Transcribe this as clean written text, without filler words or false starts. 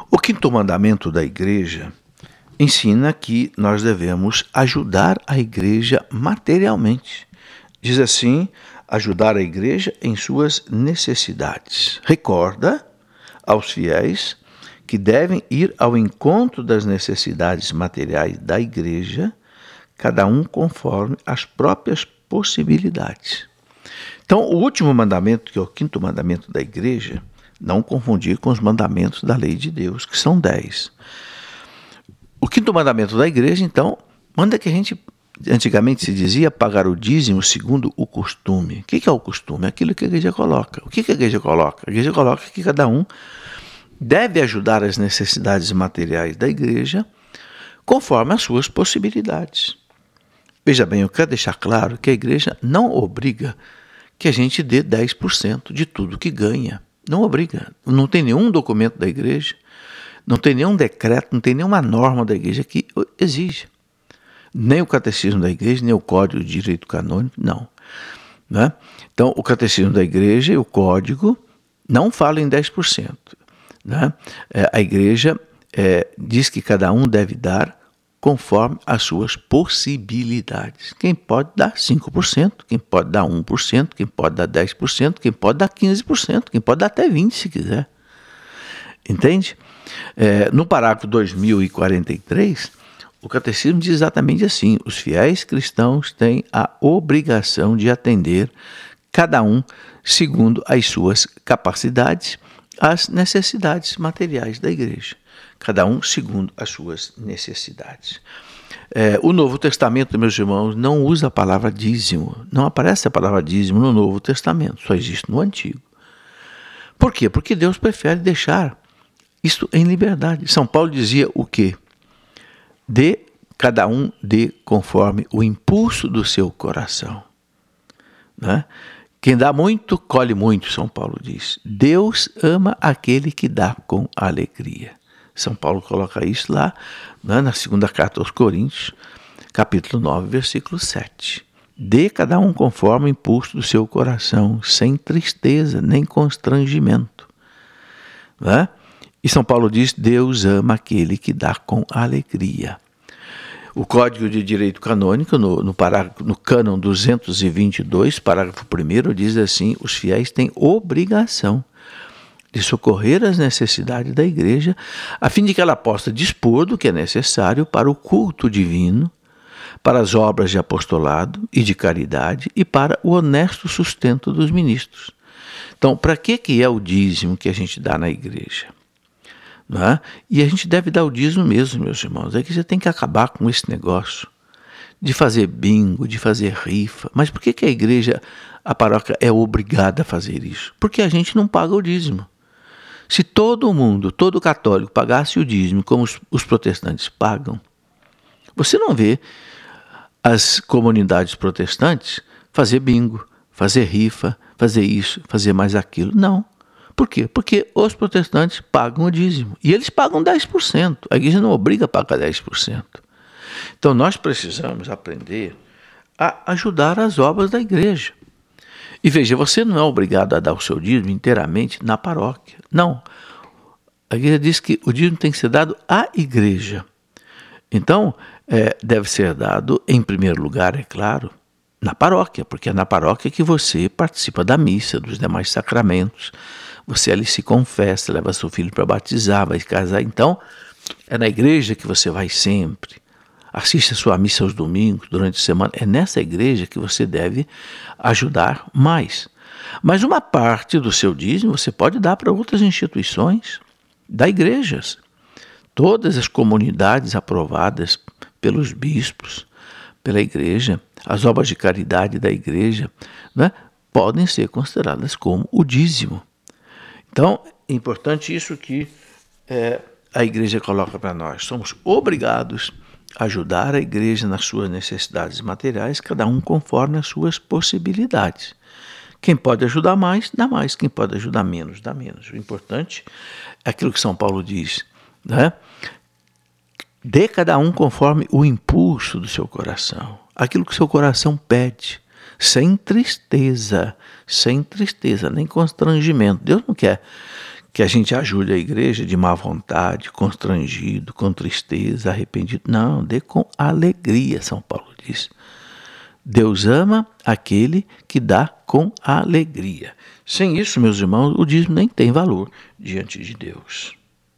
O quinto mandamento da igreja ensina que nós devemos ajudar a igreja materialmente. Diz assim, ajudar a igreja em suas necessidades. Recorda aos fiéis que devem ir ao encontro das necessidades materiais da igreja, cada um conforme as próprias possibilidades. Então, o último mandamento, que é o quinto mandamento da igreja, não confundir com os mandamentos da lei de Deus, que são 10. O quinto mandamento da igreja, então, manda que a gente, antigamente se dizia, pagar o dízimo segundo o costume. O que é o costume? É aquilo que a igreja coloca. O que a igreja coloca? A igreja coloca que cada um deve ajudar as necessidades materiais da igreja conforme as suas possibilidades. Veja bem, eu quero deixar claro que a igreja não obriga que a gente dê 10% de tudo que ganha. Não obriga. Não tem nenhum documento da igreja, não tem nenhum decreto, não tem nenhuma norma da igreja que exige. Nem o catecismo da igreja, nem o código de direito canônico, não. Né? Então, o catecismo da igreja e o código não falam em 10%. Né? A igreja diz que cada um deve dar conforme as suas possibilidades. Quem pode dar 5%, quem pode dar 1%, quem pode dar 10%, quem pode dar 15%, quem pode dar até 20% se quiser. Entende? No parágrafo 2043, o catecismo diz exatamente assim: os fiéis cristãos têm a obrigação de atender cada um segundo as suas capacidades, as necessidades materiais da igreja. Cada um segundo as suas necessidades. O Novo Testamento, meus irmãos, não usa a palavra dízimo. Não aparece a palavra dízimo no Novo Testamento, só existe no Antigo. Por quê? Porque Deus prefere deixar isto em liberdade. São Paulo dizia o quê? Cada um dê conforme o impulso do seu coração. Né? Quem dá muito, colhe muito, São Paulo diz. Deus ama aquele que dá com alegria. São Paulo coloca isso lá, né, na segunda carta aos Coríntios, capítulo 9, versículo 7. Dê cada um conforme o impulso do seu coração, sem tristeza nem constrangimento. Né? E São Paulo diz, Deus ama aquele que dá com alegria. O Código de Direito Canônico, no cânon 222, parágrafo 1º, diz assim, os fiéis têm obrigação de socorrer as necessidades da igreja, a fim de que ela possa dispor do que é necessário para o culto divino, para as obras de apostolado e de caridade e para o honesto sustento dos ministros. Então, para que é o dízimo que a gente dá na igreja? Não é? E a gente deve dar o dízimo mesmo, meus irmãos. É que você tem que acabar com esse negócio de fazer bingo, de fazer rifa. Mas por que a igreja, a paróquia, é obrigada a fazer isso? Porque a gente não paga o dízimo. Se todo mundo, todo católico, pagasse o dízimo como os protestantes pagam, você não vê as comunidades protestantes fazer bingo, fazer rifa, fazer isso, fazer mais aquilo. Não. Por quê? Porque os protestantes pagam o dízimo. E eles pagam 10%. A igreja não obriga a pagar 10%. Então nós precisamos aprender a ajudar as obras da igreja. E veja, você não é obrigado a dar o seu dízimo inteiramente na paróquia. Não. A igreja diz que o dízimo tem que ser dado à igreja. Então, deve ser dado, em primeiro lugar, é claro, na paróquia, porque é na paróquia que você participa da missa, dos demais sacramentos. Você ali se confessa, leva seu filho para batizar, vai casar. Então, é na igreja que você vai sempre. Assiste a sua missa aos domingos, durante a semana. É nessa igreja que você deve ajudar mais. Mas uma parte do seu dízimo você pode dar para outras instituições da igreja. Todas as comunidades aprovadas pelos bispos, pela igreja, as obras de caridade da igreja, né, podem ser consideradas como o dízimo. Então, é importante isso que a igreja coloca para nós. Somos obrigados a ajudar a igreja nas suas necessidades materiais, cada um conforme as suas possibilidades. Quem pode ajudar mais, dá mais. Quem pode ajudar menos, dá menos. O importante é aquilo que São Paulo diz, né? Dê cada um conforme o impulso do seu coração. Aquilo que o seu coração pede. Sem tristeza, nem constrangimento. Deus não quer que a gente ajude a igreja de má vontade, constrangido, com tristeza, arrependido. Não, dê com alegria, São Paulo diz. Deus ama aquele que dá com alegria. Sem isso, meus irmãos, o dízimo nem tem valor diante de Deus.